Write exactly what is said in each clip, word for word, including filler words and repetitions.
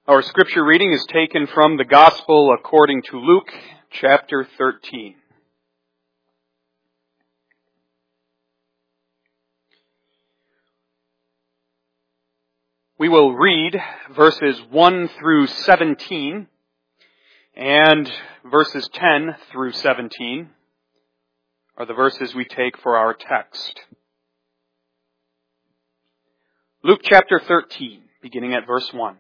Our scripture reading is taken from the Gospel according to Luke, chapter thirteen. We will read verses one through seventeen and verses ten through seventeen are the verses we take for our text. Luke chapter thirteen, beginning at verse one.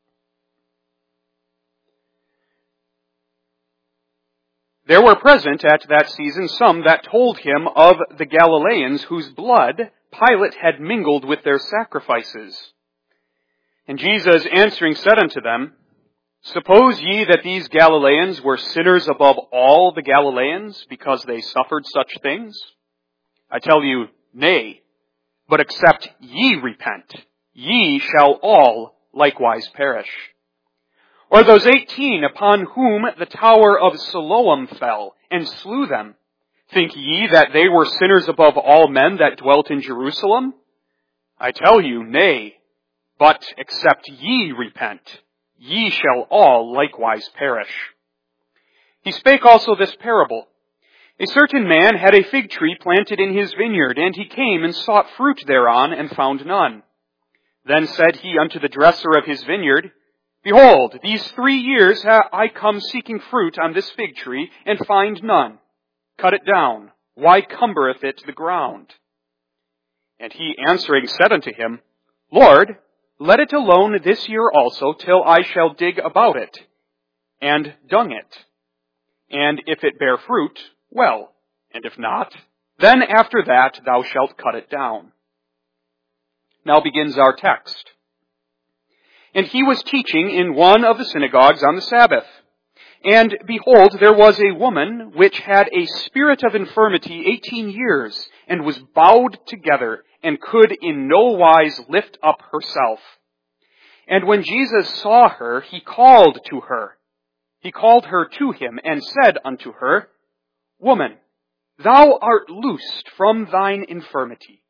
There were present at that season some that told him of the Galileans whose blood Pilate had mingled with their sacrifices. And Jesus answering said unto them, Suppose ye that these Galileans were sinners above all the Galileans, because they suffered such things? I tell you, nay, but except ye repent, ye shall all likewise perish. Or those eighteen upon whom the tower of Siloam fell, and slew them, think ye that they were sinners above all men that dwelt in Jerusalem? I tell you, nay, but except ye repent, ye shall all likewise perish. He spake also this parable. A certain man had a fig tree planted in his vineyard, and he came and sought fruit thereon, and found none. Then said he unto the dresser of his vineyard, Behold, these three years have I come seeking fruit on this fig tree, and find none. Cut it down. Why cumbereth it the ground? And he answering said unto him, Lord, let it alone this year also, till I shall dig about it, and dung it. And if it bear fruit, well, and if not, then after that thou shalt cut it down. Now begins our text. And he was teaching in one of the synagogues on the Sabbath. And behold, there was a woman which had a spirit of infirmity eighteen years, and was bowed together, and could in no wise lift up herself. And when Jesus saw her, he called to her. He called her to him, and said unto her, Woman, thou art loosed from thine infirmity.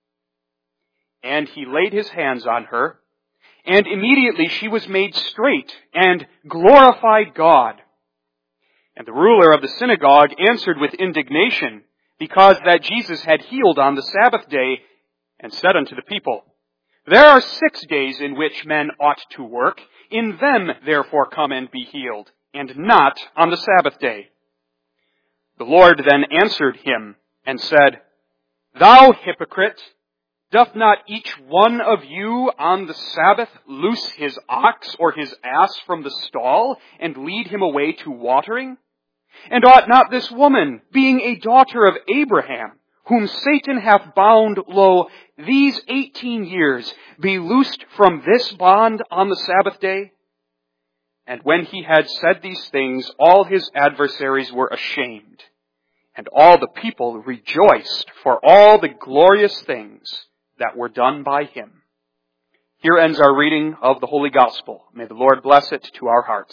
And he laid his hands on her, and immediately she was made straight, and glorified God. And the ruler of the synagogue answered with indignation, because that Jesus had healed on the Sabbath day, and said unto the people, There are six days in which men ought to work. In them therefore come and be healed, and not on the Sabbath day. The Lord then answered him, and said, Thou hypocrite, doth not each one of you on the Sabbath loose his ox or his ass from the stall, and lead him away to watering? And ought not this woman, being a daughter of Abraham, whom Satan hath bound, lo, these eighteen years, be loosed from this bond on the Sabbath day? And when he had said these things, all his adversaries were ashamed, and all the people rejoiced for all the glorious things that were done by him. Here ends our reading of the Holy Gospel. May the Lord bless it to our hearts.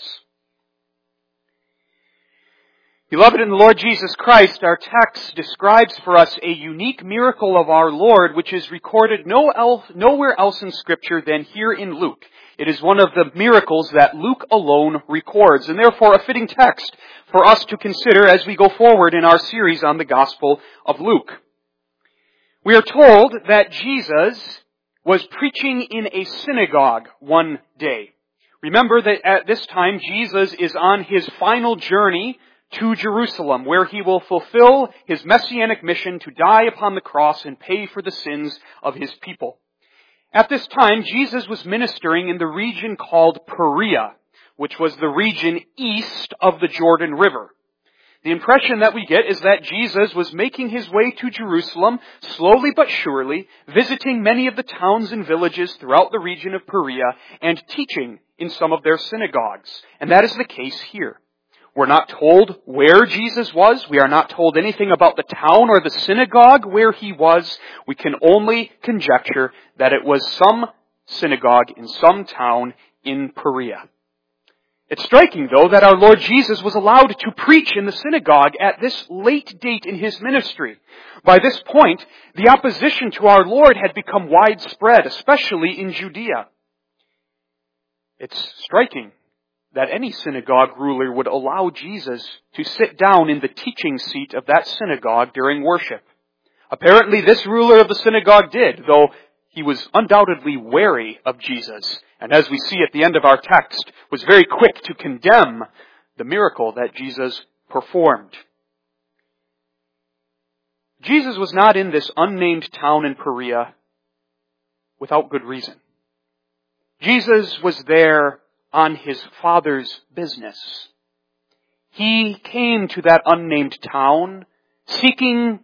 Beloved in the Lord Jesus Christ, our text describes for us a unique miracle of our Lord, which is recorded no else, nowhere else in Scripture than here in Luke. It is one of the miracles that Luke alone records, and therefore a fitting text for us to consider as we go forward in our series on the Gospel of Luke. We are told that Jesus was preaching in a synagogue one day. Remember that at this time Jesus is on his final journey to Jerusalem, where he will fulfill his messianic mission to die upon the cross and pay for the sins of his people. At this time, Jesus was ministering in the region called Perea, which was the region east of the Jordan River. The impression that we get is that Jesus was making his way to Jerusalem slowly but surely, visiting many of the towns and villages throughout the region of Perea and teaching in some of their synagogues. And that is the case here. We're not told where Jesus was. We are not told anything about the town or the synagogue where he was. We can only conjecture that it was some synagogue in some town in Perea. It's striking, though, that our Lord Jesus was allowed to preach in the synagogue at this late date in his ministry. By this point, the opposition to our Lord had become widespread, especially in Judea. It's striking that any synagogue ruler would allow Jesus to sit down in the teaching seat of that synagogue during worship. Apparently this ruler of the synagogue did, though he was undoubtedly wary of Jesus, and as we see at the end of our text, was very quick to condemn the miracle that Jesus performed. Jesus was not in this unnamed town in Perea without good reason. Jesus was there on his Father's business. He came to that unnamed town seeking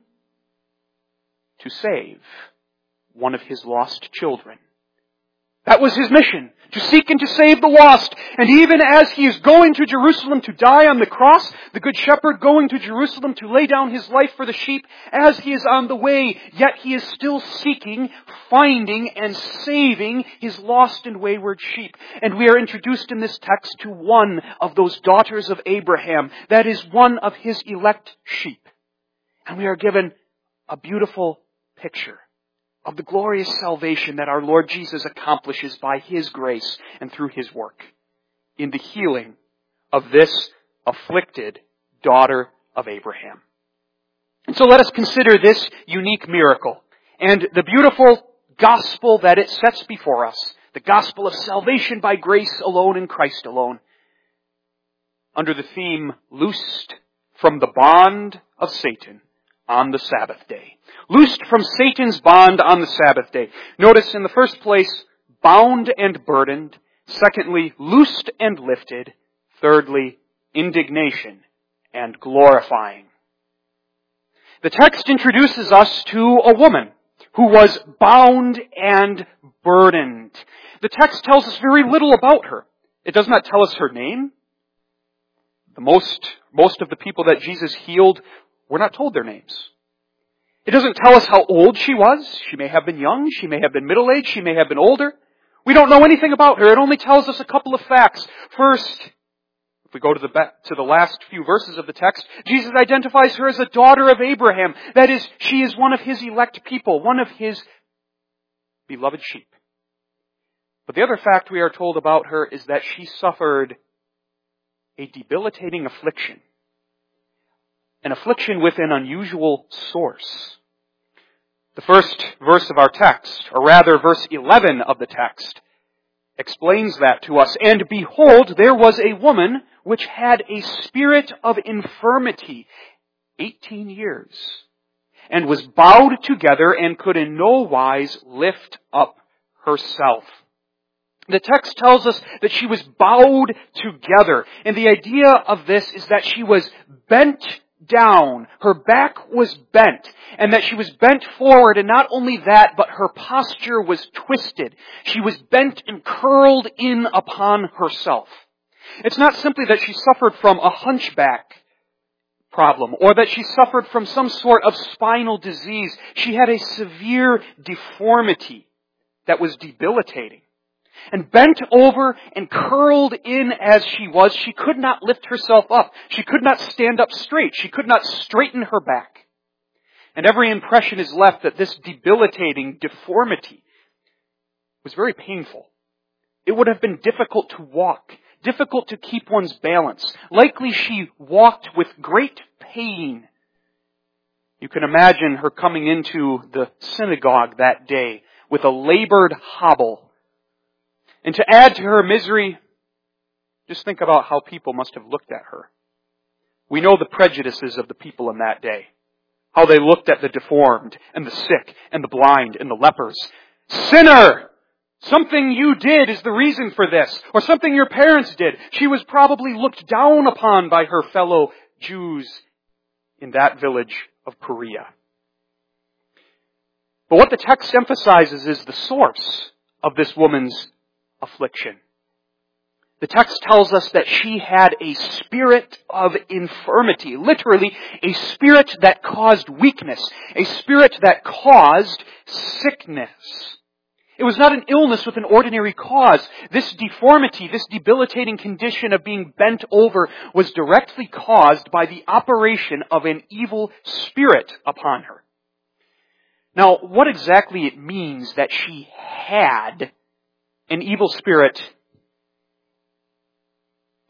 to save one of his lost children. That was his mission, to seek and to save the lost. And even as he is going to Jerusalem to die on the cross, the Good Shepherd going to Jerusalem to lay down his life for the sheep, as he is on the way, yet he is still seeking, finding, and saving his lost and wayward sheep. And we are introduced in this text to one of those daughters of Abraham, that is one of his elect sheep. And we are given a beautiful picture of the glorious salvation that our Lord Jesus accomplishes by His grace and through His work in the healing of this afflicted daughter of Abraham. And so let us consider this unique miracle and the beautiful gospel that it sets before us, the gospel of salvation by grace alone in Christ alone, under the theme, Loosed from the Bond of Satan on the Sabbath day. Loosed from Satan's bond on the Sabbath day. Notice in the first place, bound and burdened. Secondly, loosed and lifted. Thirdly, indignation and glorifying. The text introduces us to a woman who was bound and burdened. The text tells us very little about her. It does not tell us her name. The most, most of the people that Jesus healed were not told their names. It doesn't tell us how old she was. She may have been young. She may have been middle-aged. She may have been older. We don't know anything about her. It only tells us a couple of facts. First, if we go to the to the last few verses of the text, Jesus identifies her as a daughter of Abraham. That is, she is one of His elect people, one of His beloved sheep. But the other fact we are told about her is that she suffered a debilitating affliction. An affliction with an unusual source. The first verse of our text, or rather verse eleven of the text, explains that to us. And behold, there was a woman which had a spirit of infirmity, eighteen years, and was bowed together and could in no wise lift up herself. The text tells us that she was bowed together. And the idea of this is that she was bent down. Her back was bent. And that she was bent forward. And not only that, but her posture was twisted. She was bent and curled in upon herself. It's not simply that she suffered from a hunchback problem or that she suffered from some sort of spinal disease. She had a severe deformity that was debilitating. And bent over and curled in as she was, she could not lift herself up. She could not stand up straight. She could not straighten her back. And every impression is left that this debilitating deformity was very painful. It would have been difficult to walk, difficult to keep one's balance. Likely she walked with great pain. You can imagine her coming into the synagogue that day with a labored hobble. And to add to her misery, just think about how people must have looked at her. We know the prejudices of the people in that day. How they looked at the deformed and the sick and the blind and the lepers. Sinner! Something you did is the reason for this. Or something your parents did. She was probably looked down upon by her fellow Jews in that village of Perea. But what the text emphasizes is the source of this woman's affliction. The text tells us that she had a spirit of infirmity, literally a spirit that caused weakness, a spirit that caused sickness. It was not an illness with an ordinary cause. This deformity, this debilitating condition of being bent over was directly caused by the operation of an evil spirit upon her. Now, what exactly it means that she had an evil spirit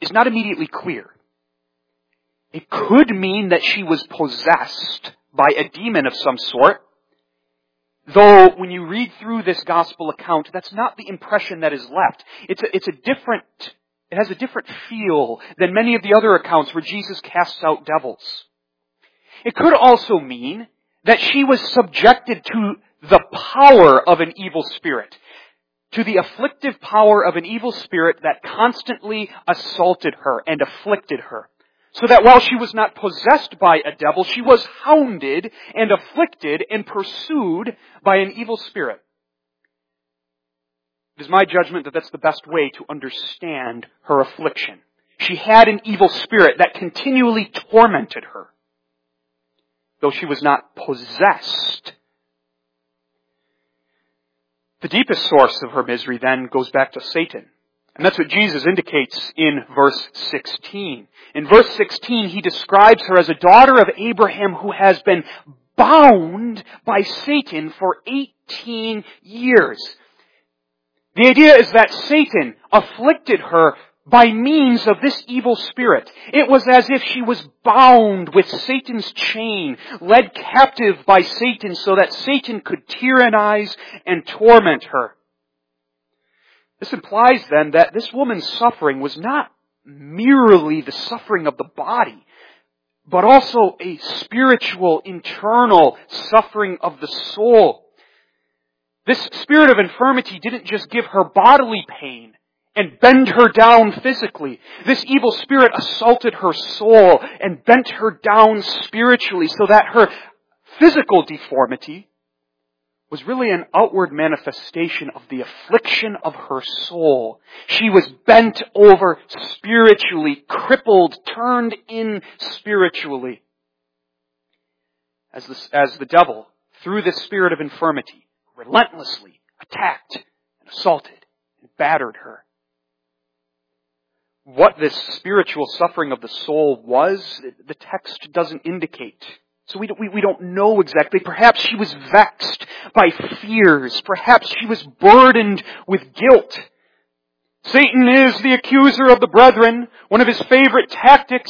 is not immediately clear. It could mean that she was possessed by a demon of some sort, though when you read through this gospel account, that's not the impression that is left. It's a, it's a different, it has a different feel than many of the other accounts where Jesus casts out devils. It could also mean that she was subjected to the power of an evil spirit, to the afflictive power of an evil spirit that constantly assaulted her and afflicted her. So that while she was not possessed by a devil, she was hounded and afflicted and pursued by an evil spirit. It is my judgment that that's the best way to understand her affliction. She had an evil spirit that continually tormented her, though she was not possessed. The deepest source of her misery then goes back to Satan. And that's what Jesus indicates in verse sixteen. In verse sixteen, he describes her as a daughter of Abraham who has been bound by Satan for eighteen years. The idea is that Satan afflicted her by means of this evil spirit. It was as if she was bound with Satan's chain, led captive by Satan so that Satan could tyrannize and torment her. This implies then that this woman's suffering was not merely the suffering of the body, but also a spiritual, internal suffering of the soul. This spirit of infirmity didn't just give her bodily pain and bend her down physically. This evil spirit assaulted her soul and bent her down spiritually so that her physical deformity was really an outward manifestation of the affliction of her soul. She was bent over spiritually, crippled, turned in spiritually. As the, as the devil, through this spirit of infirmity, relentlessly attacked and assaulted and battered her. What this spiritual suffering of the soul was, the text doesn't indicate. So we don't, we, we don't know exactly. Perhaps she was vexed by fears. Perhaps she was burdened with guilt. Satan is the accuser of the brethren. One of his favorite tactics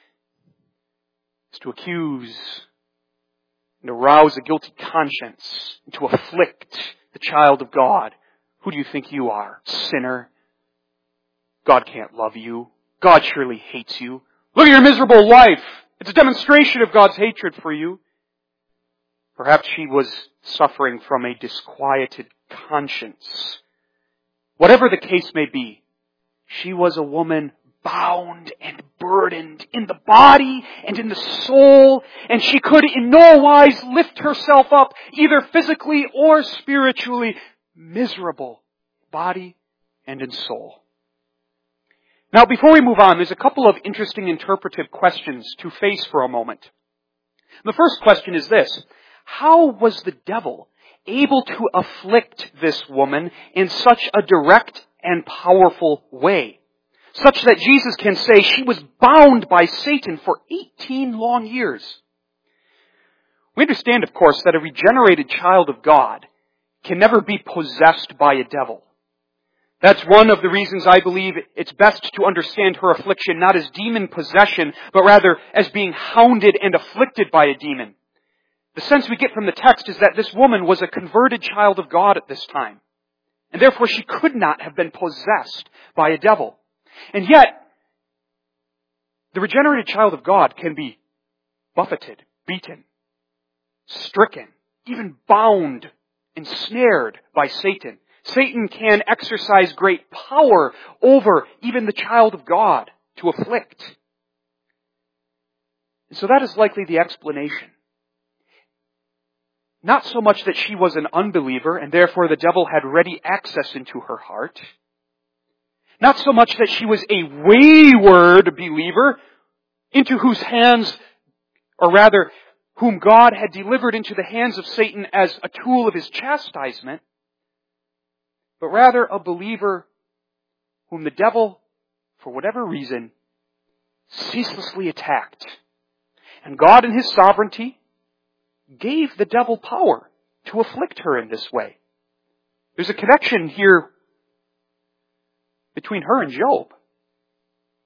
is to accuse and arouse a guilty conscience and to afflict the child of God. Who do you think you are, sinner? God can't love you. God surely hates you. Look at your miserable life. It's a demonstration of God's hatred for you. Perhaps she was suffering from a disquieted conscience. Whatever the case may be, she was a woman bound and burdened in the body and in the soul, and she could in no wise lift herself up, either physically or spiritually, miserable, body and in soul. Now, before we move on, there's a couple of interesting interpretive questions to face for a moment. The first question is this: how was the devil able to afflict this woman in such a direct and powerful way, such that Jesus can say she was bound by Satan for eighteen long years? We understand, of course, that a regenerated child of God can never be possessed by a devil. That's one of the reasons I believe it's best to understand her affliction not as demon possession, but rather as being hounded and afflicted by a demon. The sense we get from the text is that this woman was a converted child of God at this time, and therefore she could not have been possessed by a devil. And yet, the regenerated child of God can be buffeted, beaten, stricken, even bound, ensnared by Satan. Satan can exercise great power over even the child of God to afflict. And so that is likely the explanation. Not so much that she was an unbeliever and therefore the devil had ready access into her heart. Not so much that she was a wayward believer into whose hands, or rather, whom God had delivered into the hands of Satan as a tool of his chastisement, but rather a believer whom the devil, for whatever reason, ceaselessly attacked. And God in his sovereignty gave the devil power to afflict her in this way. There's a connection here between her and Job.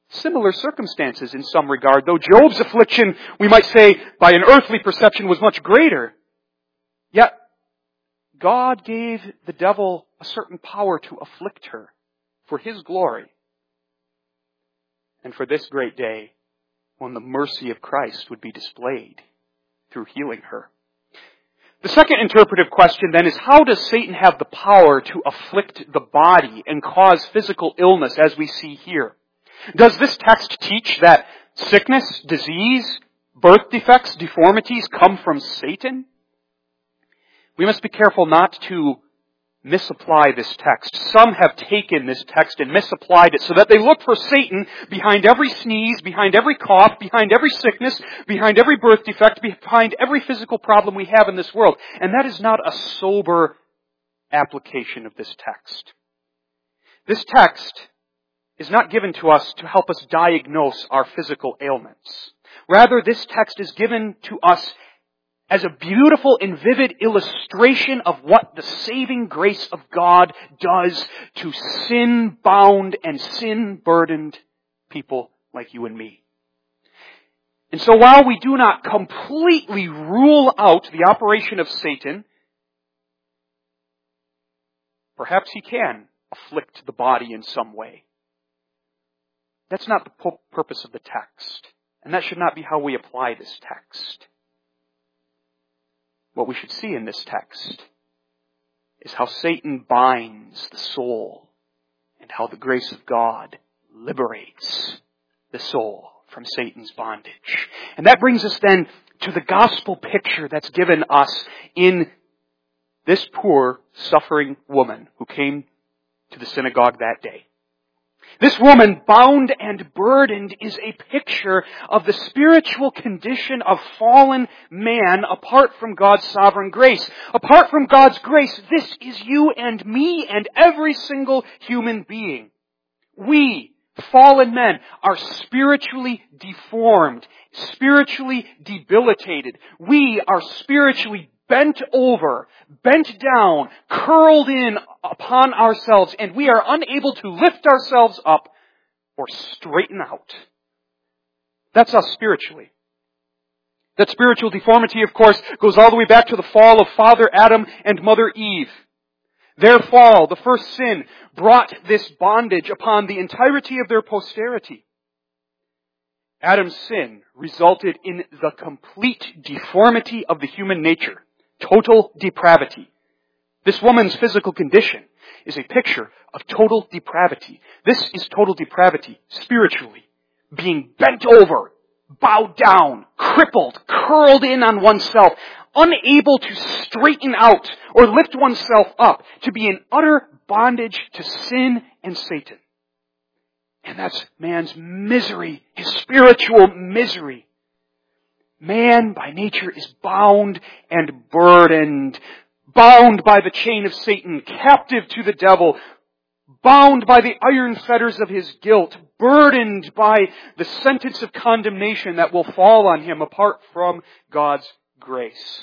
similar circumstances in some regard, though Job's affliction, we might say, by an earthly perception was much greater. Yet, God gave the devil a certain power to afflict her for His glory. And for this great day, when the mercy of Christ would be displayed through healing her. The second interpretive question then is, how does Satan have the power to afflict the body and cause physical illness as we see here? Does this text teach that sickness, disease, birth defects, deformities come from Satan? We must be careful not to misapply this text. Some have taken this text and misapplied it so that they look for Satan behind every sneeze, behind every cough, behind every sickness, behind every birth defect, behind every physical problem we have in this world. And that is not a sober application of this text. This text is not given to us to help us diagnose our physical ailments. Rather, this text is given to us as a beautiful and vivid illustration of what the saving grace of God does to sin-bound and sin-burdened people like you and me. And so while we do not completely rule out the operation of Satan, perhaps he can afflict the body in some way. That's not the purpose of the text, and that should not be how we apply this text. What we should see in this text is how Satan binds the soul and how the grace of God liberates the soul from Satan's bondage. And that brings us then to the gospel picture that's given us in this poor, suffering woman who came to the synagogue that day. This woman, bound and burdened, is a picture of the spiritual condition of fallen man apart from God's sovereign grace. Apart from God's grace, this is you and me and every single human being. We, fallen men, are spiritually deformed, spiritually debilitated. We are spiritually bent over, bent down, curled in upon ourselves, and we are unable to lift ourselves up or straighten out. That's us spiritually. That spiritual deformity, of course, goes all the way back to the fall of Father Adam and Mother Eve. Their fall, the first sin, brought this bondage upon the entirety of their posterity. Adam's sin resulted in the complete deformity of the human nature. Total depravity. This woman's physical condition is a picture of total depravity. This is total depravity spiritually. Being bent over, bowed down, crippled, curled in on oneself, unable to straighten out or lift oneself up, to be in utter bondage to sin and Satan. And that's man's misery, his spiritual misery. Man, by nature, is bound and burdened, bound by the chain of Satan, captive to the devil, bound by the iron fetters of his guilt, burdened by the sentence of condemnation that will fall on him apart from God's grace.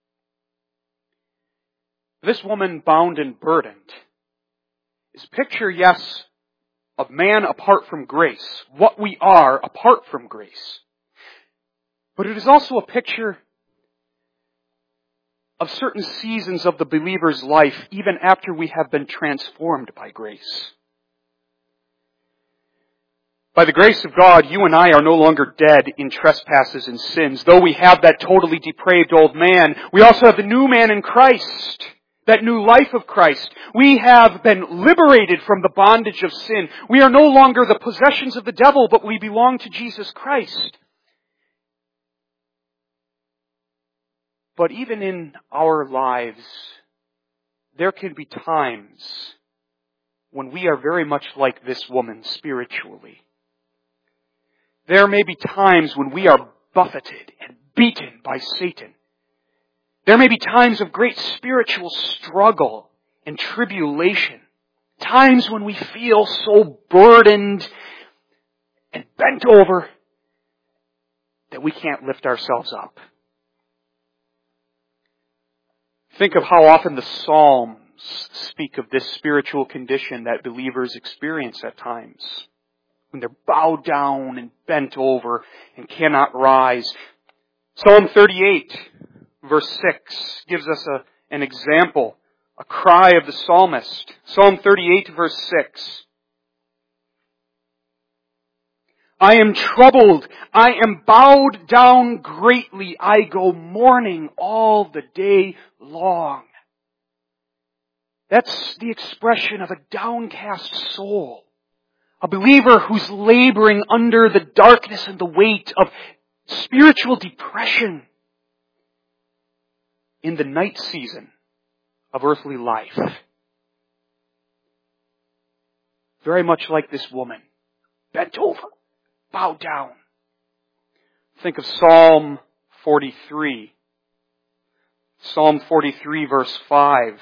This woman, bound and burdened, is a picture, yes, of man apart from grace, what we are apart from grace. But it is also a picture of certain seasons of the believer's life, even after we have been transformed by grace. By the grace of God, you and I are no longer dead in trespasses and sins. Though we have that totally depraved old man, we also have the new man in Christ, that new life of Christ. We have been liberated from the bondage of sin. We are no longer the possessions of the devil, but we belong to Jesus Christ. But even in our lives, there can be times when we are very much like this woman spiritually. There may be times when we are buffeted and beaten by Satan. There may be times of great spiritual struggle and tribulation. Times when we feel so burdened and bent over that we can't lift ourselves up. Think of how often the Psalms speak of this spiritual condition that believers experience at times. when they're bowed down and bent over and cannot rise. Psalm thirty-eight, verse six, gives us a, an example, a cry of the psalmist. Psalm thirty-eight, verse six. I am troubled, I am bowed down greatly, I go mourning all the day long. That's the expression of a downcast soul. A believer who's laboring under the darkness and the weight of spiritual depression in the night season of earthly life. Very much like this woman, bent over, bowed down. Think of Psalm forty-three. Psalm forty-three, verse five.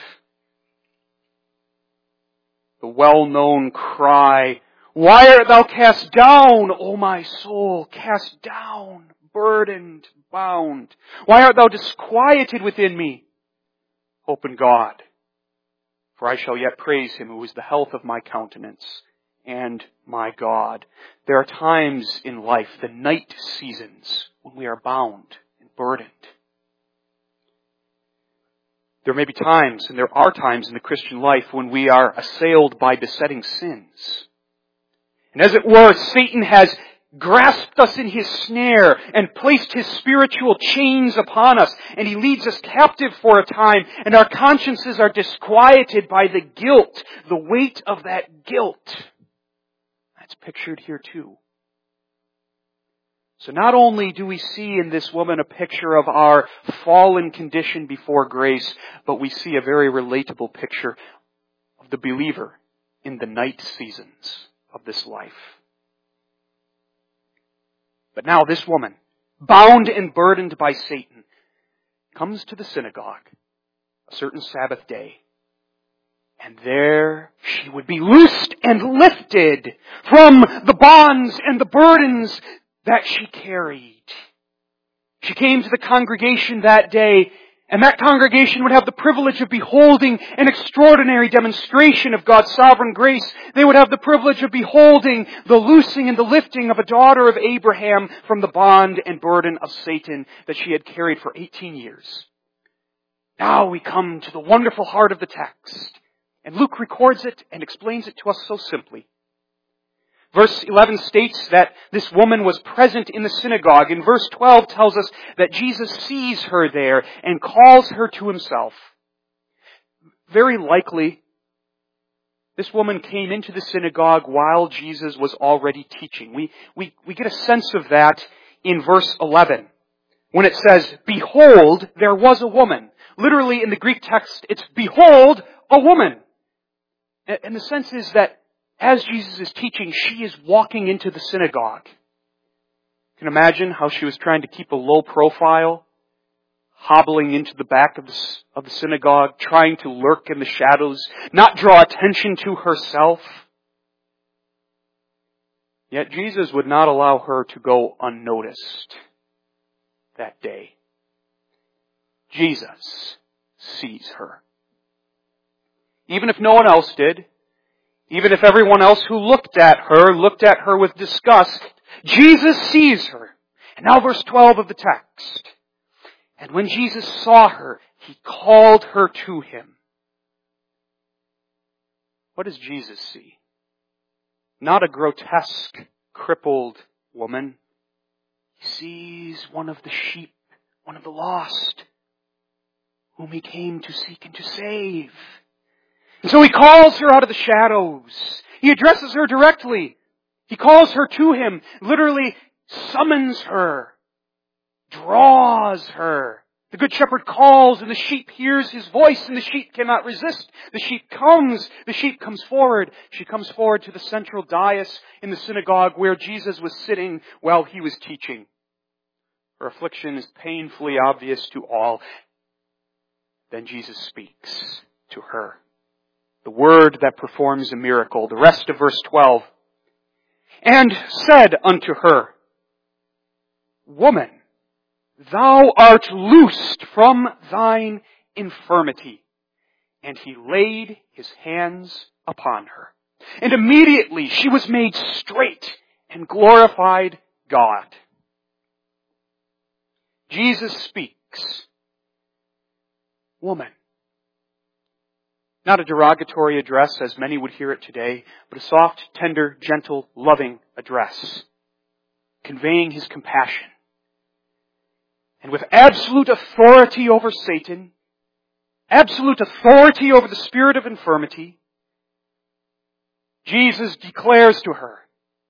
The well-known cry, why art thou cast down, O my soul, cast down, burdened, bound? Why art thou disquieted within me? Hope in God, for I shall yet praise Him who is the health of my countenance and my God. There are times in life, the night seasons, when we are bound and burdened. There may be times, and there are times in the Christian life when we are assailed by besetting sins. And as it were, Satan has grasped us in his snare and placed his spiritual chains upon us, and he leads us captive for a time, and our consciences are disquieted by the guilt, the weight of that guilt. That's pictured here too. So not only do we see in this woman a picture of our fallen condition before grace, but we see a very relatable picture of the believer in the night seasons of this life. But now this woman, bound and burdened by Satan, comes to the synagogue a certain Sabbath day. And there she would be loosed and lifted from the bonds and the burdens that she carried. She came to the congregation that day, and that congregation would have the privilege of beholding an extraordinary demonstration of God's sovereign grace. They would have the privilege of beholding the loosing and the lifting of a daughter of Abraham from the bond and burden of Satan that she had carried for eighteen years. Now we come to the wonderful heart of the text, and Luke records it and explains it to us so simply. Verse eleven states that this woman was present in the synagogue, and verse twelve tells us that Jesus sees her there and calls her to himself. Very likely, this woman came into the synagogue while Jesus was already teaching. We, we, we get a sense of that in verse eleven, when it says, behold, there was a woman. Literally in the Greek text, it's behold, a woman. And the sense is that as Jesus is teaching, she is walking into the synagogue. You can imagine how she was trying to keep a low profile, hobbling into the back of the, of the synagogue, trying to lurk in the shadows, not draw attention to herself. Yet Jesus would not allow her to go unnoticed that day. Jesus sees her. Even if no one else did, even if everyone else who looked at her looked at her with disgust, Jesus sees her. And now verse twelve of the text. And when Jesus saw her, He called her to Him. What does Jesus see? Not a grotesque, crippled woman. He sees one of the sheep, one of the lost, whom He came to seek and to save. And so He calls her out of the shadows. He addresses her directly. He calls her to Him, literally summons her, draws her. The Good Shepherd calls, and the sheep hears His voice, and the sheep cannot resist. The sheep comes, the sheep comes forward. She comes forward to the central dais in the synagogue where Jesus was sitting while He was teaching. Her affliction is painfully obvious to all. Then Jesus speaks to her. The word that performs a miracle. The rest of verse twelve. And said unto her, Woman, thou art loosed from thine infirmity. And He laid His hands upon her. And immediately she was made straight and glorified God. Jesus speaks. Woman. Not a derogatory address as many would hear it today, but a soft, tender, gentle, loving address, conveying his compassion. And with absolute authority over Satan, absolute authority over the spirit of infirmity, Jesus declares to her,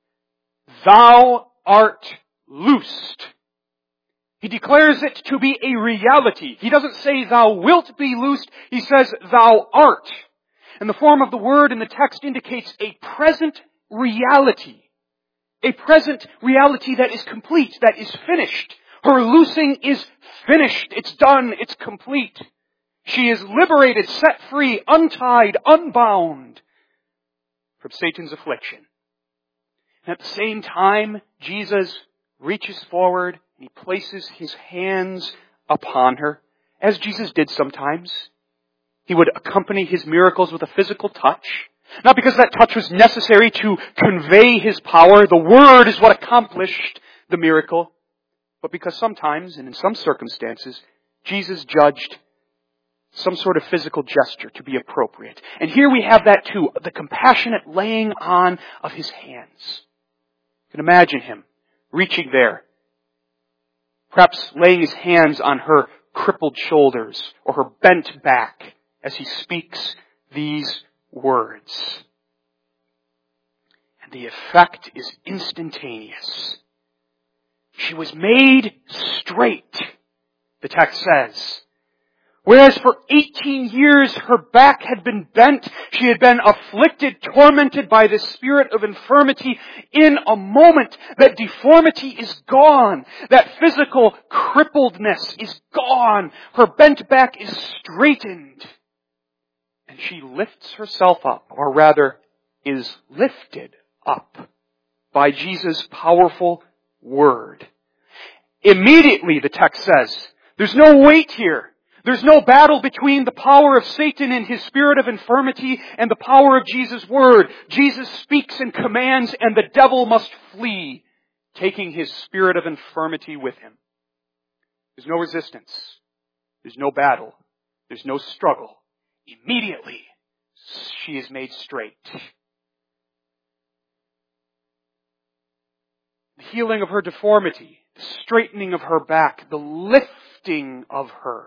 "Thou art loosed." He declares it to be a reality. He doesn't say, "Thou wilt be loosed." He says, "Thou art." And the form of the word in the text indicates a present reality. A present reality that is complete, that is finished. Her loosing is finished. It's done. It's complete. She is liberated, set free, untied, unbound from Satan's affliction. And at the same time, Jesus reaches forward and he places his hands upon her, as Jesus did sometimes. He would accompany his miracles with a physical touch. Not because that touch was necessary to convey his power. The word is what accomplished the miracle. But because sometimes, and in some circumstances, Jesus judged some sort of physical gesture to be appropriate. And here we have that too, the compassionate laying on of his hands. You can imagine him reaching there, perhaps laying his hands on her crippled shoulders or her bent back as he speaks these words. And the effect is instantaneous. She was made straight, the text says. Whereas for eighteen years her back had been bent, she had been afflicted, tormented by the spirit of infirmity. In a moment, that deformity is gone. That physical crippledness is gone. Her bent back is straightened. And she lifts herself up, or rather, is lifted up by Jesus' powerful word. Immediately, the text says, there's no wait here. There's no battle between the power of Satan and his spirit of infirmity and the power of Jesus' word. Jesus speaks and commands, and the devil must flee, taking his spirit of infirmity with him. There's no resistance. There's no battle. There's no struggle. Immediately, she is made straight. The healing of her deformity, the straightening of her back, the lifting of her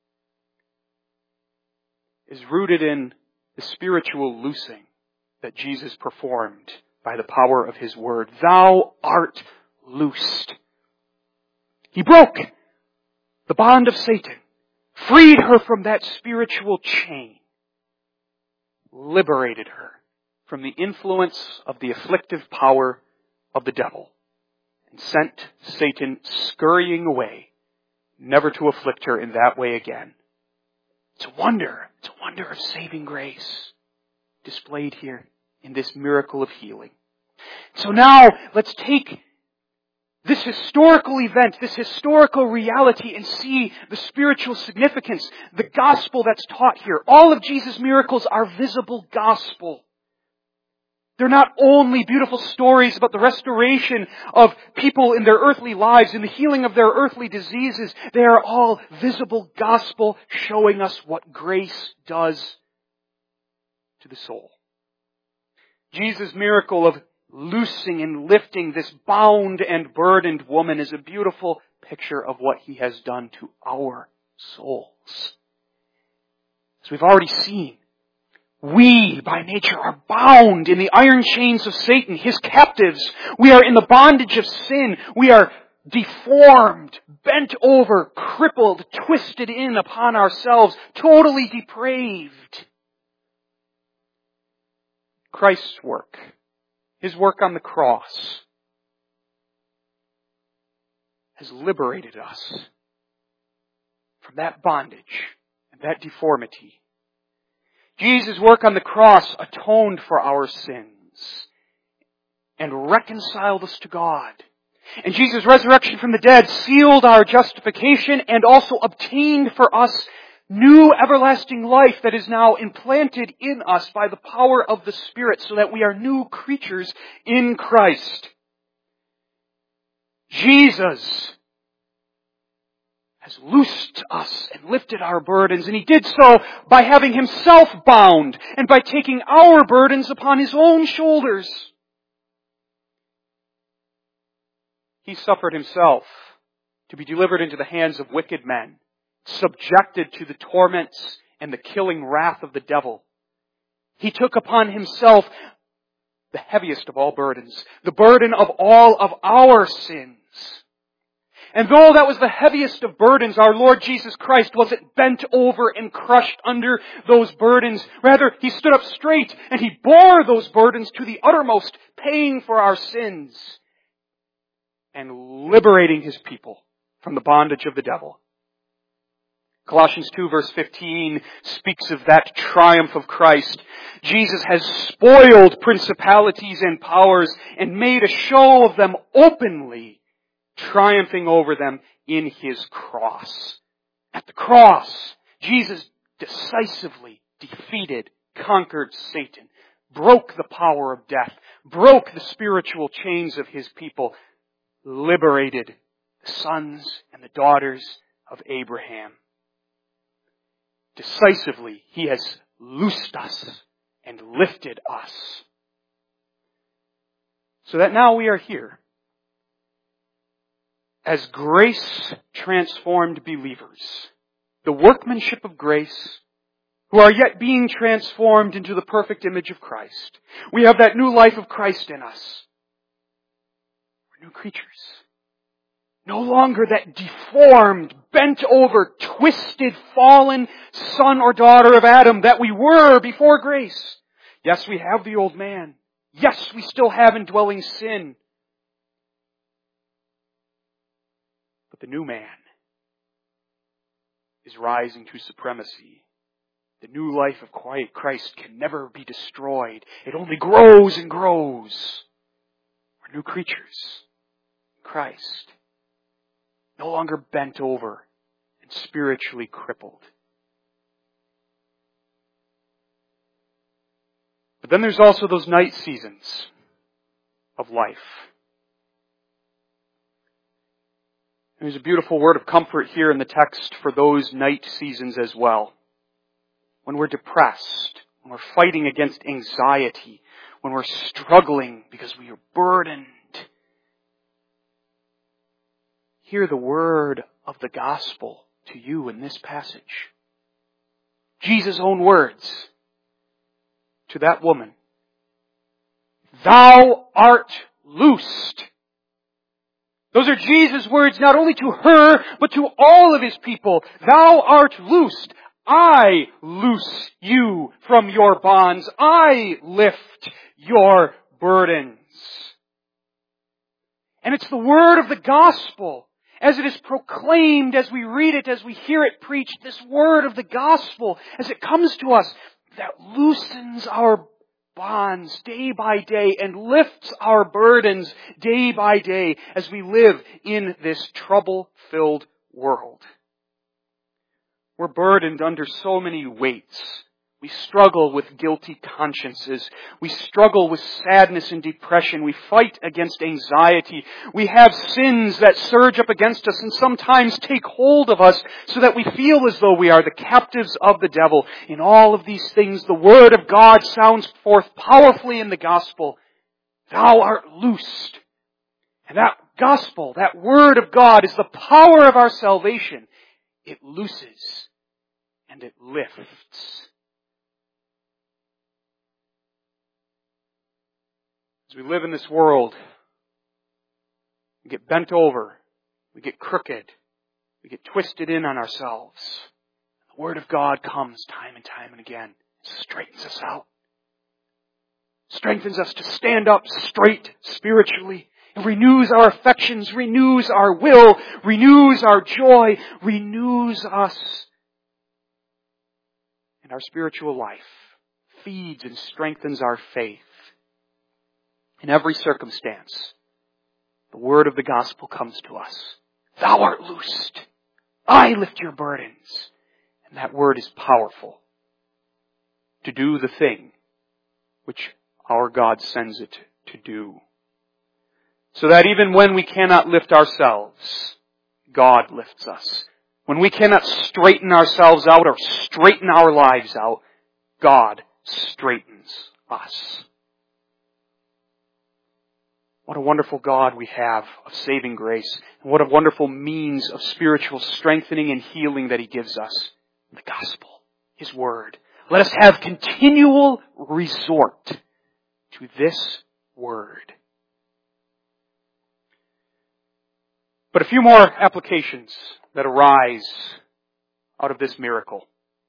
is rooted in the spiritual loosing that Jesus performed by the power of his word. Thou art loosed. He broke the bond of Satan, freed her from that spiritual chain, liberated her from the influence of the afflictive power of the devil, and sent Satan scurrying away, never to afflict her in that way again. It's a wonder. It's a wonder of saving grace displayed here in this miracle of healing. So now, let's take this historical event, this historical reality, and see the spiritual significance, the gospel that's taught here. All of Jesus' miracles are visible gospel. They're not only beautiful stories about the restoration of people in their earthly lives, in the healing of their earthly diseases. They are all visible gospel showing us what grace does to the soul. Jesus' miracle of loosing and lifting this bound and burdened woman is a beautiful picture of what he has done to our souls. As we've already seen, we, by nature, are bound in the iron chains of Satan, his captives. We are in the bondage of sin. We are deformed, bent over, crippled, twisted in upon ourselves, totally depraved. Christ's work, his work on the cross, has liberated us from that bondage and that deformity. Jesus' work on the cross atoned for our sins and reconciled us to God. And Jesus' resurrection from the dead sealed our justification and also obtained for us new everlasting life that is now implanted in us by the power of the Spirit, so that we are new creatures in Christ. Jesus has loosed us and lifted our burdens, and He did so by having Himself bound and by taking our burdens upon His own shoulders. He suffered Himself to be delivered into the hands of wicked men, subjected to the torments and the killing wrath of the devil. He took upon Himself the heaviest of all burdens, the burden of all of our sins. And though that was the heaviest of burdens, our Lord Jesus Christ wasn't bent over and crushed under those burdens. Rather, He stood up straight and He bore those burdens to the uttermost, paying for our sins and liberating His people from the bondage of the devil. Colossians two verse fifteen speaks of that triumph of Christ. Jesus has spoiled principalities and powers and made a show of them openly, triumphing over them in His cross. At the cross, Jesus decisively defeated, conquered Satan, broke the power of death, broke the spiritual chains of His people, liberated the sons and the daughters of Abraham. Decisively, He has loosed us and lifted us. So that now we are here as grace-transformed believers, the workmanship of grace, who are yet being transformed into the perfect image of Christ. We have that new life of Christ in us. We're new creatures. No longer that deformed, bent over, twisted, fallen son or daughter of Adam that we were before grace. Yes, we have the old man. Yes, we still have indwelling sin. But the new man is rising to supremacy. The new life of Christ can never be destroyed. It only grows and grows. We're new creatures in Christ. No longer bent over and spiritually crippled. But then there's also those night seasons of life. And there's a beautiful word of comfort here in the text for those night seasons as well. When we're depressed, when we're fighting against anxiety, when we're struggling because we are burdened, hear the word of the gospel to you in this passage. Jesus' own words to that woman. Thou art loosed. Those are Jesus' words not only to her, but to all of His people. Thou art loosed. I loose you from your bonds. I lift your burdens. And it's the word of the gospel. As it is proclaimed, as we read it, as we hear it preached, this word of the gospel, as it comes to us, that loosens our bonds day by day and lifts our burdens day by day as we live in this trouble-filled world. We're burdened under so many weights. We struggle with guilty consciences. We struggle with sadness and depression. We fight against anxiety. We have sins that surge up against us and sometimes take hold of us so that we feel as though we are the captives of the devil. In all of these things, the Word of God sounds forth powerfully in the gospel. Thou art loosed. And that gospel, that Word of God, is the power of our salvation. It looses and it lifts. As we live in this world, we get bent over, we get crooked, we get twisted in on ourselves. The Word of God comes time and time and again, straightens us out, strengthens us to stand up straight spiritually. It renews our affections, renews our will, renews our joy, renews us. And our spiritual life feeds and strengthens our faith. In every circumstance, the word of the gospel comes to us. Thou art loosed. I lift your burdens. And that word is powerful to do the thing which our God sends it to do. So that even when we cannot lift ourselves, God lifts us. When we cannot straighten ourselves out or straighten our lives out, God straightens us. What a wonderful God we have of saving grace. And what a wonderful means of spiritual strengthening and healing that He gives us. The gospel, His Word. Let us have continual resort to this Word. But a few more applications that arise out of this miracle.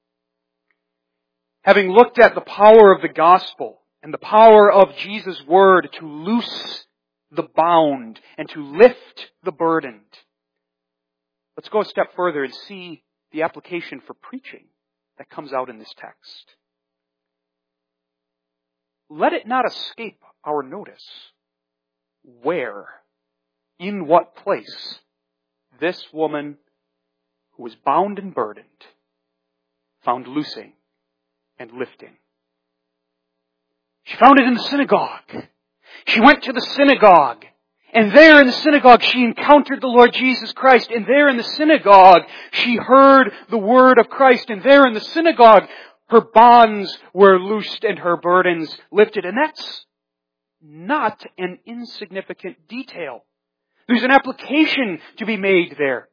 Having looked at the power of the gospel and the power of Jesus' Word to loose the bound and to lift the burdened, let's go a step further and see the application for preaching that comes out in this text. Let it not escape our notice where, in what place, this woman who was bound and burdened found loosing and lifting. She found it in the synagogue. She went to the synagogue, and there in the synagogue she encountered the Lord Jesus Christ, and there in the synagogue she heard the word of Christ, and there in the synagogue her bonds were loosed and her burdens lifted. And that's not an insignificant detail. There's an application to be made there.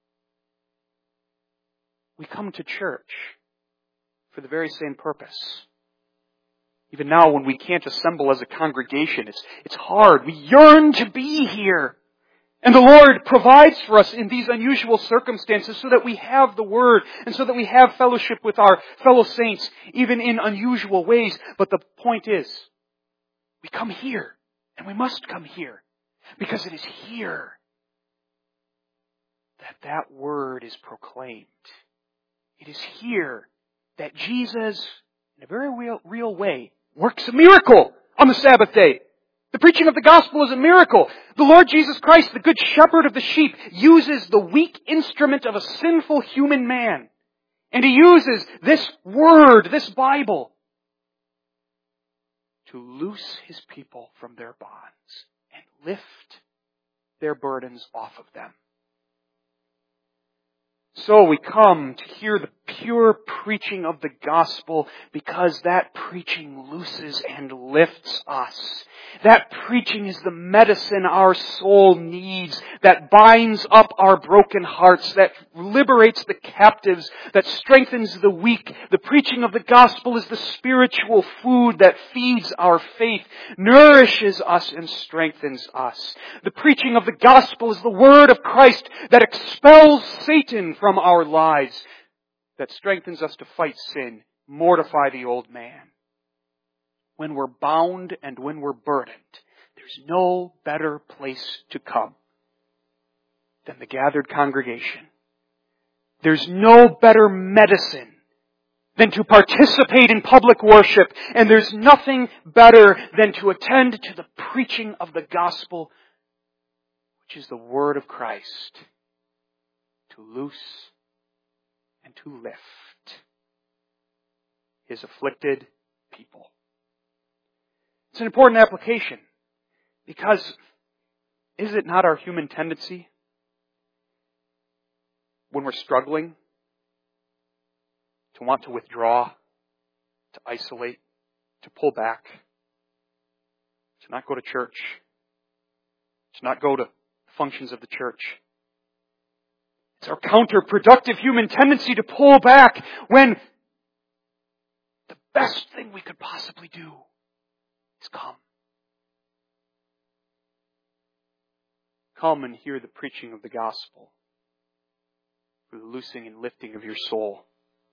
We come to church for the very same purpose. Even now when we can't assemble as a congregation, it's, it's hard. We yearn to be here. And the Lord provides for us in these unusual circumstances so that we have the Word and so that we have fellowship with our fellow saints, even in unusual ways. But the point is, we come here, and we must come here, because it is here that that Word is proclaimed. It is here that Jesus, in a very real, real way, works a miracle on the Sabbath day. The preaching of the gospel is a miracle. The Lord Jesus Christ, the good shepherd of the sheep, uses the weak instrument of a sinful human man. And He uses this Word, this Bible, to loose His people from their bonds and lift their burdens off of them. So we come to hear the pure preaching of the gospel because that preaching looses and lifts us. That preaching is the medicine our soul needs, that binds up our broken hearts, that liberates the captives, that strengthens the weak. The preaching of the gospel is the spiritual food that feeds our faith, nourishes us and strengthens us. The preaching of the gospel is the word of Christ that expels Satan from our lives, that strengthens us to fight sin, mortify the old man. When we're bound and when we're burdened, there's no better place to come than the gathered congregation. There's no better medicine than to participate in public worship, and there's nothing better than to attend to the preaching of the gospel, which is the word of Christ, to loose and to lift His afflicted people. It's an important application because is it not our human tendency when we're struggling to want to withdraw, to isolate, to pull back, to not go to church, to not go to functions of the church? It's our counterproductive human tendency to pull back when the best thing we could possibly do is come. Come and hear the preaching of the gospel for the loosing and lifting of your soul.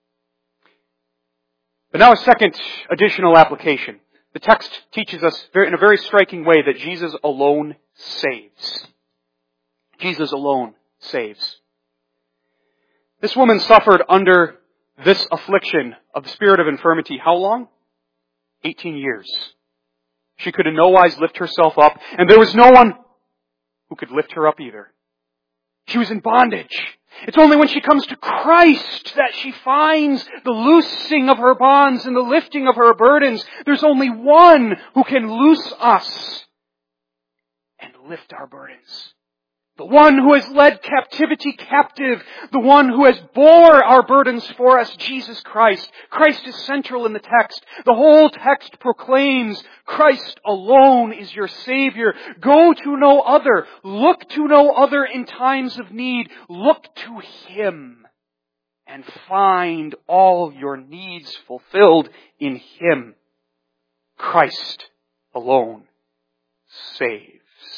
But now a second additional application. The text teaches us in a very striking way that Jesus alone saves. Jesus alone saves. This woman suffered under this affliction of the spirit of infirmity how long? Eighteen years. She could in no wise lift herself up, and there was no one who could lift her up either. She was in bondage. It's only when she comes to Christ that she finds the loosing of her bonds and the lifting of her burdens. There's only one who can loose us and lift our burdens. The one who has led captivity captive, the one who has bore our burdens for us, Jesus Christ. Christ is central in the text. The whole text proclaims Christ alone is your Savior. Go to no other. Look to no other in times of need. Look to Him and find all your needs fulfilled in Him. Christ alone saves.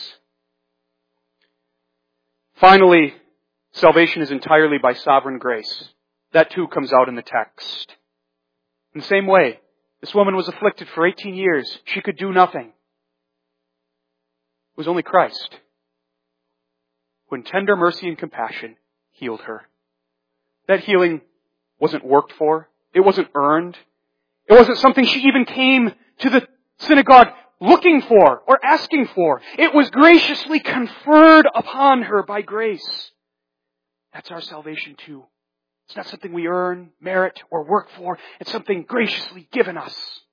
Finally, salvation is entirely by sovereign grace. That too comes out in the text. In the same way, this woman was afflicted for eighteen years. She could do nothing. It was only Christ who in tender mercy and compassion healed her. That healing wasn't worked for. It wasn't earned. It wasn't something she even came to the synagogue looking for or asking for. It was graciously conferred upon her by grace. That's our salvation too. It's not something we earn, merit, or work for. It's something graciously given us.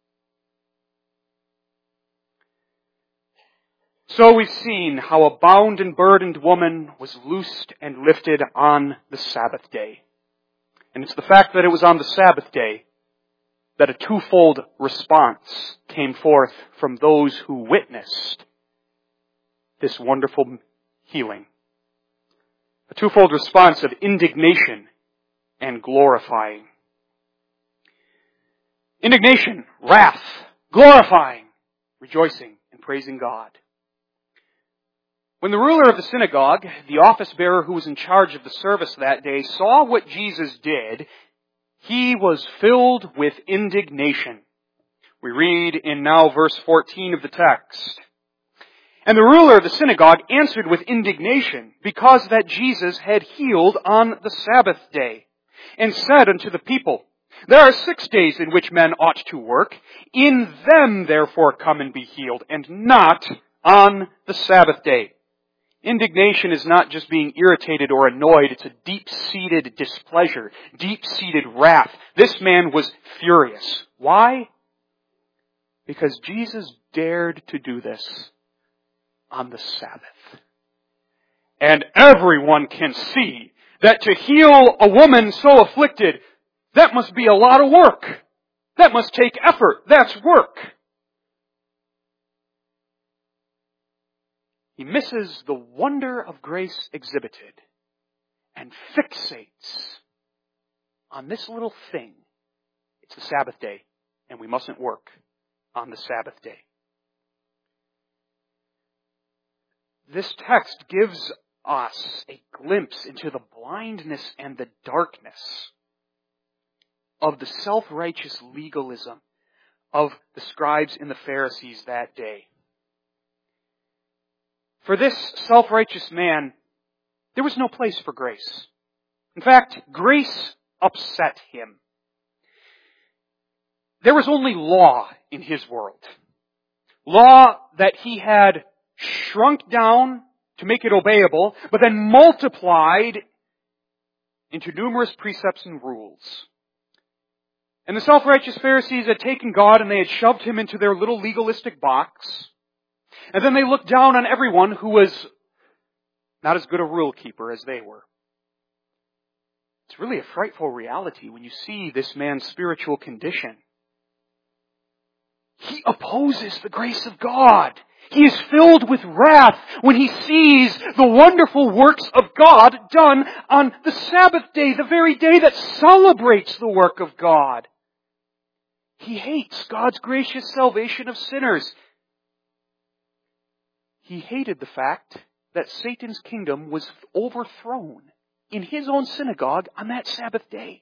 So we've seen how a bound and burdened woman was loosed and lifted on the Sabbath day. And it's the fact that it was on the Sabbath day that a twofold response came forth from those who witnessed this wonderful healing. A twofold response of indignation and glorifying. Indignation, wrath, glorifying, rejoicing, and praising God. When the ruler of the synagogue, the office bearer who was in charge of the service that day, saw what Jesus did, he was filled with indignation. We read in now verse fourteen of the text. And the ruler of the synagogue answered with indignation, because that Jesus had healed on the Sabbath day, and said unto the people, There are six days in which men ought to work. In them therefore come and be healed, and not on the Sabbath day. Indignation is not just being irritated or annoyed. It's a deep-seated displeasure, deep-seated wrath. This man was furious. Why? Because Jesus dared to do this on the Sabbath. And everyone can see that to heal a woman so afflicted, that must be a lot of work. That must take effort. That's work. He misses the wonder of grace exhibited and fixates on this little thing. It's the Sabbath day, and we mustn't work on the Sabbath day. This text gives us a glimpse into the blindness and the darkness of the self-righteous legalism of the scribes and the Pharisees that day. For this self-righteous man, there was no place for grace. In fact, grace upset him. There was only law in his world. Law that he had shrunk down to make it obeyable, but then multiplied into numerous precepts and rules. And the self-righteous Pharisees had taken God and they had shoved him into their little legalistic box. And then they looked down on everyone who was not as good a rule keeper as they were. It's really a frightful reality when you see this man's spiritual condition. He opposes the grace of God. He is filled with wrath when he sees the wonderful works of God done on the Sabbath day, the very day that celebrates the work of God. He hates God's gracious salvation of sinners. He hated the fact that Satan's kingdom was overthrown in his own synagogue on that Sabbath day.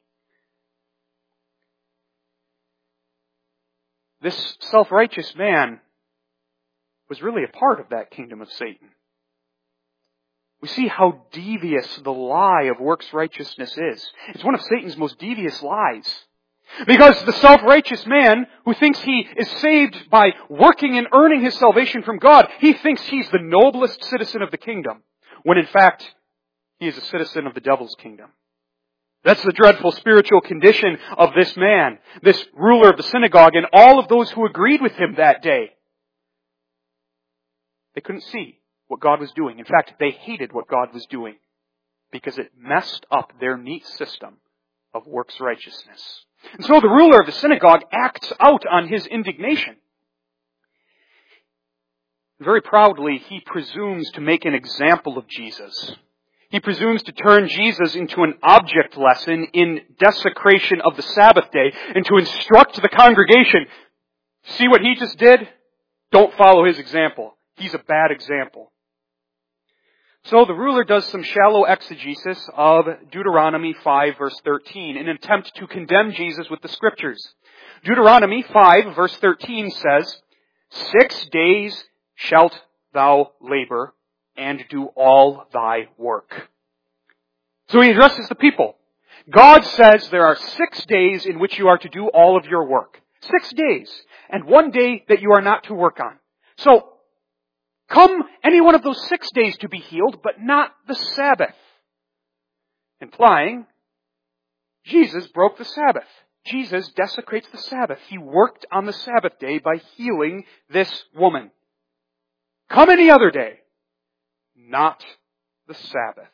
This self-righteous man was really a part of that kingdom of Satan. We see how devious the lie of works righteousness is. It's one of Satan's most devious lies. Because the self-righteous man who thinks he is saved by working and earning his salvation from God, he thinks he's the noblest citizen of the kingdom, when in fact, he is a citizen of the devil's kingdom. That's the dreadful spiritual condition of this man, this ruler of the synagogue, and all of those who agreed with him that day. They couldn't see what God was doing. In fact, they hated what God was doing because it messed up their neat system of works righteousness. And so the ruler of the synagogue acts out on his indignation. Very proudly, he presumes to make an example of Jesus. He presumes to turn Jesus into an object lesson in desecration of the Sabbath day and to instruct the congregation, see what he just did? Don't follow his example. He's a bad example. So the ruler does some shallow exegesis of Deuteronomy five, verse thirteen, in an attempt to condemn Jesus with the Scriptures. Deuteronomy five, verse thirteen says, Six days shalt thou labor and do all thy work. So he addresses the people. God says there are six days in which you are to do all of your work. Six days. And one day that you are not to work on. So, come any one of those six days to be healed, but not the Sabbath. Implying, Jesus broke the Sabbath. Jesus desecrates the Sabbath. He worked on the Sabbath day by healing this woman. Come any other day, not the Sabbath.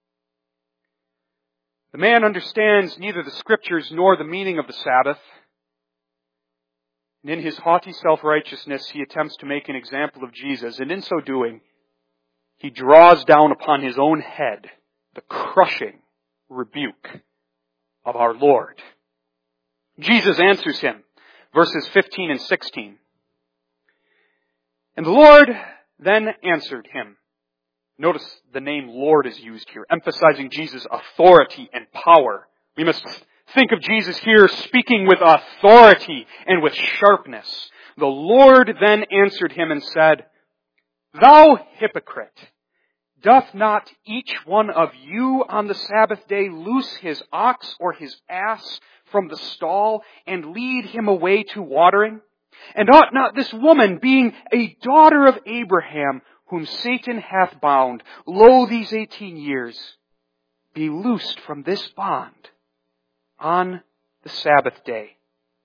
The man understands neither the Scriptures nor the meaning of the Sabbath. And in his haughty self-righteousness, he attempts to make an example of Jesus. And in so doing, he draws down upon his own head the crushing rebuke of our Lord. Jesus answers him, verses fifteen and sixteen. And the Lord then answered him. Notice the name Lord is used here, emphasizing Jesus' authority and power. We must think of Jesus here speaking with authority and with sharpness. The Lord then answered him and said, Thou hypocrite, doth not each one of you on the Sabbath day loose his ox or his ass from the stall and lead him away to watering? And ought not this woman, being a daughter of Abraham, whom Satan hath bound, lo, these eighteen years, be loosed from this bond on the Sabbath day?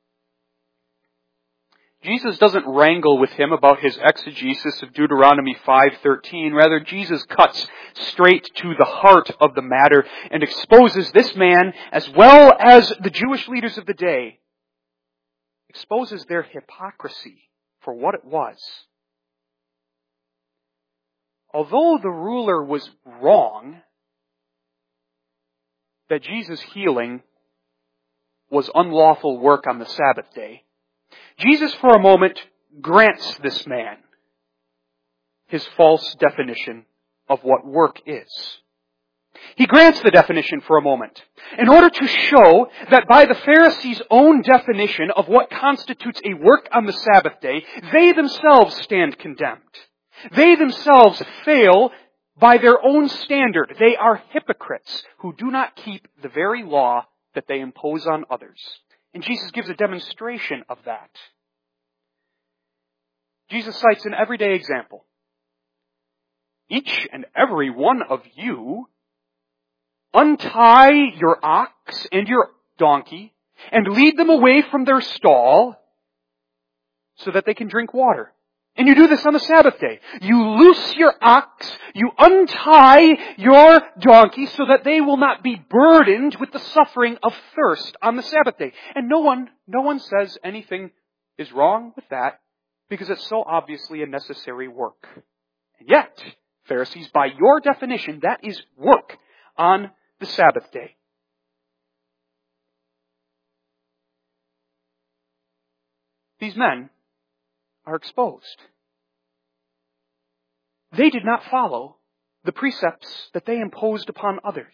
Jesus doesn't wrangle with him about his exegesis of Deuteronomy five thirteen. Rather, Jesus cuts straight to the heart of the matter and exposes this man, as well as the Jewish leaders of the day, exposes their hypocrisy for what it was. Although the ruler was wrong that Jesus' healing was unlawful work on the Sabbath day, Jesus for a moment grants this man his false definition of what work is. He grants the definition for a moment in order to show that by the Pharisees' own definition of what constitutes a work on the Sabbath day, they themselves stand condemned. They themselves fail by their own standard. They are hypocrites who do not keep the very law that they impose on others. And Jesus gives a demonstration of that. Jesus cites an everyday example. Each and every one of you untie your ox and your donkey and lead them away from their stall so that they can drink water. And you do this on the Sabbath day. You loose your ox, you untie your donkey so that they will not be burdened with the suffering of thirst on the Sabbath day. And no one, no one says anything is wrong with that because it's so obviously a necessary work. And yet, Pharisees, by your definition, that is work on the Sabbath day. These men are exposed. They did not follow the precepts that they imposed upon others.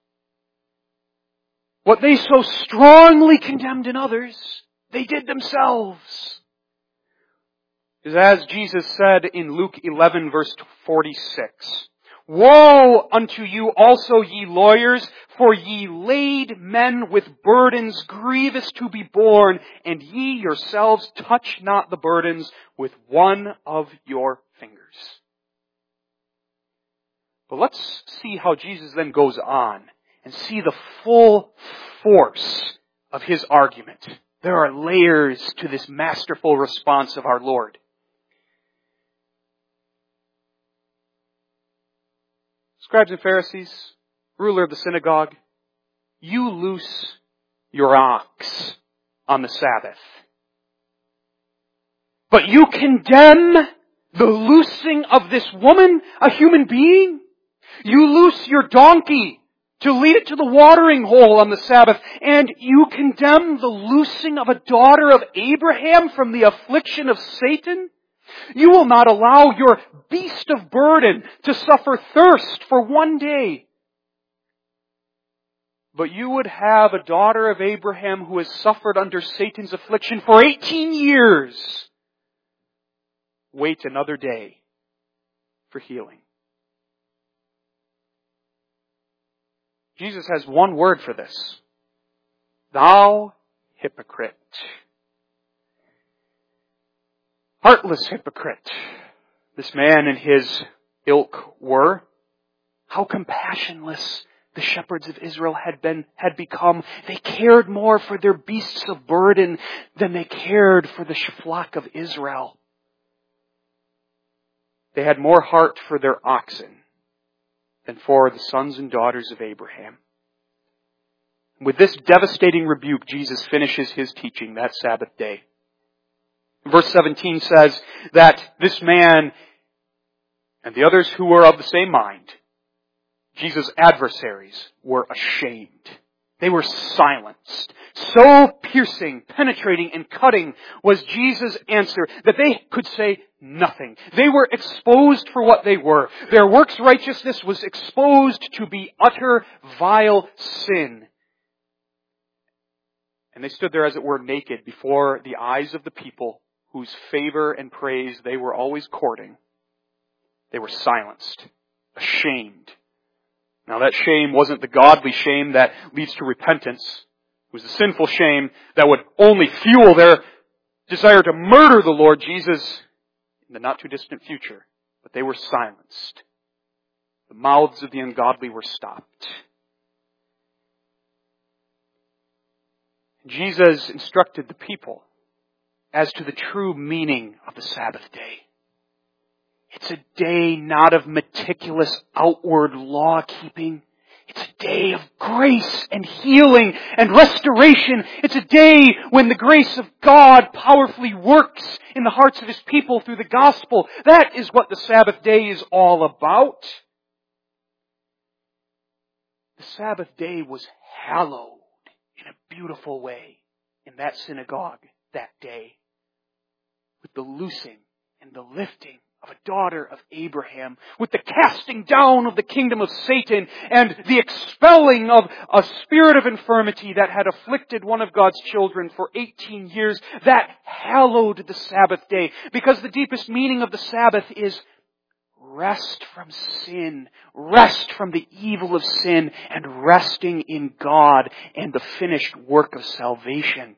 What they so strongly condemned in others, they did themselves. As Jesus said in Luke eleven, verse forty-six, Woe unto you also, ye lawyers, for ye lade men with burdens grievous to be borne, and ye yourselves touch not the burdens with one of your fingers. But let's see how Jesus then goes on and see the full force of his argument. There are layers to this masterful response of our Lord. Scribes and Pharisees, ruler of the synagogue, you loose your ox on the Sabbath. But you condemn the loosing of this woman, a human being? You loose your donkey to lead it to the watering hole on the Sabbath, and you condemn the loosing of a daughter of Abraham from the affliction of Satan? You will not allow your beast of burden to suffer thirst for one day. But you would have a daughter of Abraham who has suffered under Satan's affliction for eighteen years. Wait another day for healing. Jesus has one word for this. Thou hypocrite. Heartless hypocrite. This man and his ilk were. How compassionless the shepherds of Israel had been, had become. They cared more for their beasts of burden than they cared for the flock of Israel. They had more heart for their oxen than for the sons and daughters of Abraham. With this devastating rebuke, Jesus finishes his teaching that Sabbath day. Verse seventeen says that this man and the others who were of the same mind, Jesus' adversaries, were ashamed. They were silenced. So piercing, penetrating, and cutting was Jesus' answer that they could say nothing. They were exposed for what they were. Their works righteousness was exposed to be utter, vile sin. And they stood there, as it were, naked before the eyes of the people whose favor and praise they were always courting. They were silenced, ashamed. Now that shame wasn't the godly shame that leads to repentance. It was the sinful shame that would only fuel their desire to murder the Lord Jesus in the not too distant future. But they were silenced. The mouths of the ungodly were stopped. Jesus instructed the people as to the true meaning of the Sabbath day. It's a day not of meticulous outward law-keeping. It's a day of grace and healing and restoration. It's a day when the grace of God powerfully works in the hearts of His people through the gospel. That is what the Sabbath day is all about. The Sabbath day was hallowed in a beautiful way in that synagogue that day, with the loosing and the lifting of a daughter of Abraham, with the casting down of the kingdom of Satan and the expelling of a spirit of infirmity that had afflicted one of God's children for eighteen years. That hallowed the Sabbath day, because the deepest meaning of the Sabbath is rest from sin, rest from the evil of sin, and resting in God and the finished work of salvation.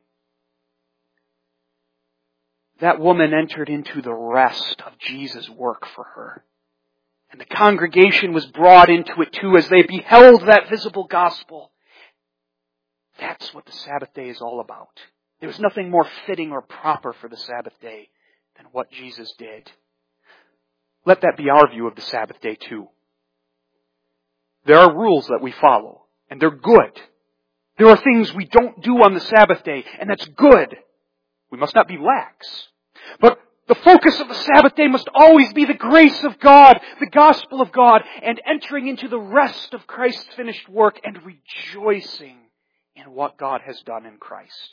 That woman entered into the rest of Jesus' work for her. And the congregation was brought into it too as they beheld that visible gospel. That's what the Sabbath day is all about. There was nothing more fitting or proper for the Sabbath day than what Jesus did. Let that be our view of the Sabbath day too. There are rules that we follow, and they're good. There are things we don't do on the Sabbath day, and that's good. We must not be lax. But the focus of the Sabbath day must always be the grace of God, the gospel of God, and entering into the rest of Christ's finished work and rejoicing in what God has done in Christ.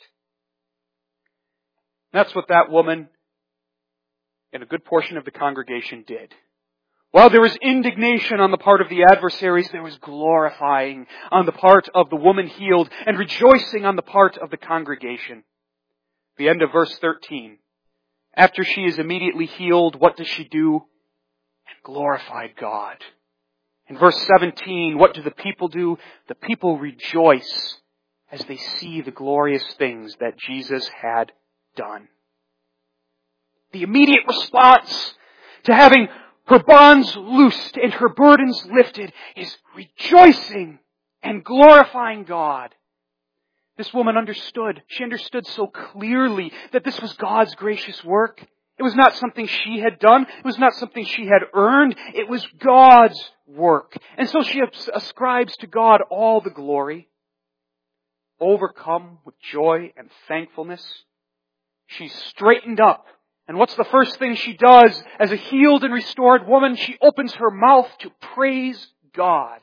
That's what that woman and a good portion of the congregation did. While there was indignation on the part of the adversaries, there was glorifying on the part of the woman healed and rejoicing on the part of the congregation. The end of verse thirteen. After she is immediately healed, what does she do? And glorified God. In verse seventeen, what do the people do? The people rejoice as they see the glorious things that Jesus had done. The immediate response to having her bonds loosed and her burdens lifted is rejoicing and glorifying God. This woman understood. She understood so clearly that this was God's gracious work. It was not something she had done. It was not something she had earned. It was God's work. And so she ascribes to God all the glory. Overcome with joy and thankfulness, she's straightened up. And what's the first thing she does as a healed and restored woman? She opens her mouth to praise God.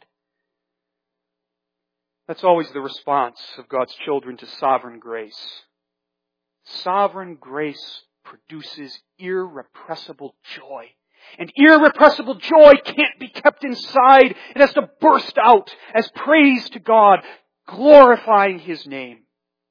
That's always the response of God's children to sovereign grace. Sovereign grace produces irrepressible joy. And irrepressible joy can't be kept inside. It has to burst out as praise to God, glorifying His name.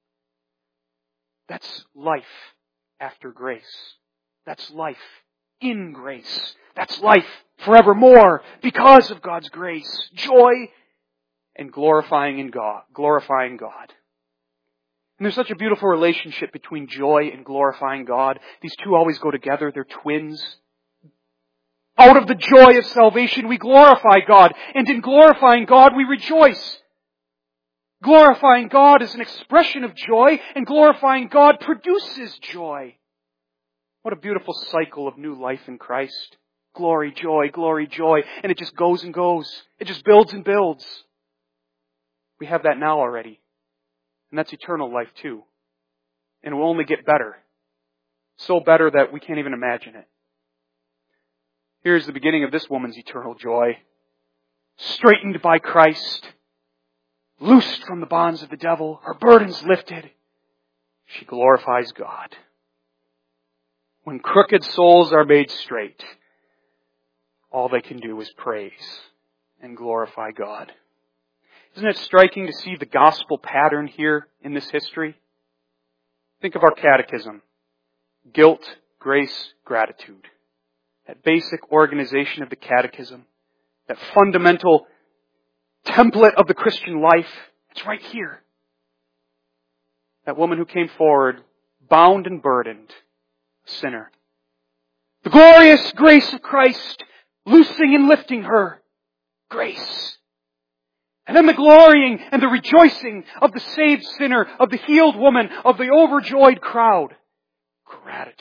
That's life after grace. That's life in grace. That's life forevermore because of God's grace. Joy and glorifying in God, glorifying God. And there's such a beautiful relationship between joy and glorifying God. These two always go together. They're twins. Out of the joy of salvation, we glorify God. And in glorifying God, we rejoice. Glorifying God is an expression of joy, and glorifying God produces joy. What a beautiful cycle of new life in Christ. Glory, joy, glory, joy. And it just goes and goes. It just builds and builds. We have that now already. And that's eternal life too. And it will only get better. So better that we can't even imagine it. Here's the beginning of this woman's eternal joy. Straightened by Christ. Loosed from the bonds of the devil. Her burdens lifted. She glorifies God. When crooked souls are made straight, all they can do is praise and glorify God. Isn't it striking to see the gospel pattern here in this history? Think of our catechism. Guilt, grace, gratitude. That basic organization of the catechism. That fundamental template of the Christian life. It's right here. That woman who came forward, bound and burdened, a sinner. The glorious grace of Christ, loosing and lifting her. Grace. And then the glorying and the rejoicing of the saved sinner, of the healed woman, of the overjoyed crowd. Gratitude.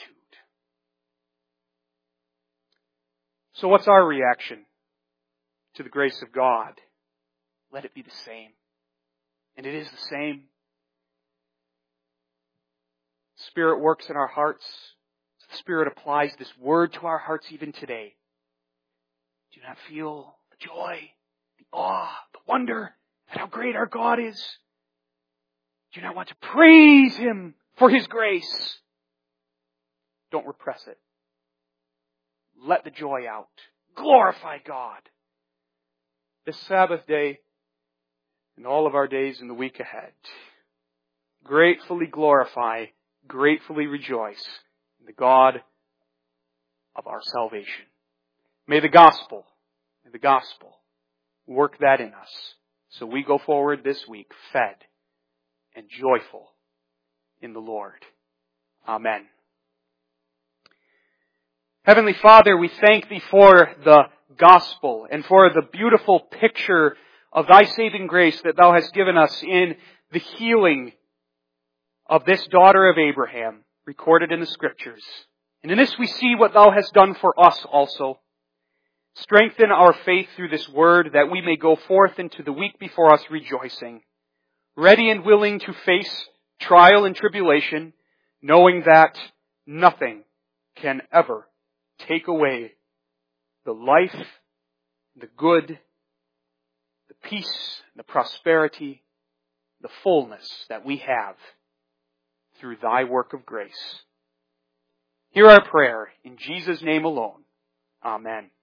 So what's our reaction to the grace of God? Let it be the same. And it is the same. Spirit works in our hearts. The Spirit applies this word to our hearts even today. Do you not feel the joy, the awe, the wonder at how great our God is? Do you not want to praise Him for His grace? Don't repress it. Let the joy out. Glorify God. This Sabbath day and all of our days in the week ahead, gratefully glorify, gratefully rejoice in the God of our salvation. May the gospel, may the gospel work that in us so we go forward this week fed and joyful in the Lord. Amen. Heavenly Father, we thank Thee for the gospel and for the beautiful picture of Thy saving grace that Thou hast given us in the healing of this daughter of Abraham recorded in the Scriptures. And in this we see what Thou hast done for us also. Strengthen our faith through this word that we may go forth into the week before us rejoicing, ready and willing to face trial and tribulation, knowing that nothing can ever take away the life, the good, the peace, the prosperity, the fullness that we have through Thy work of grace. Hear our prayer in Jesus' name alone. Amen.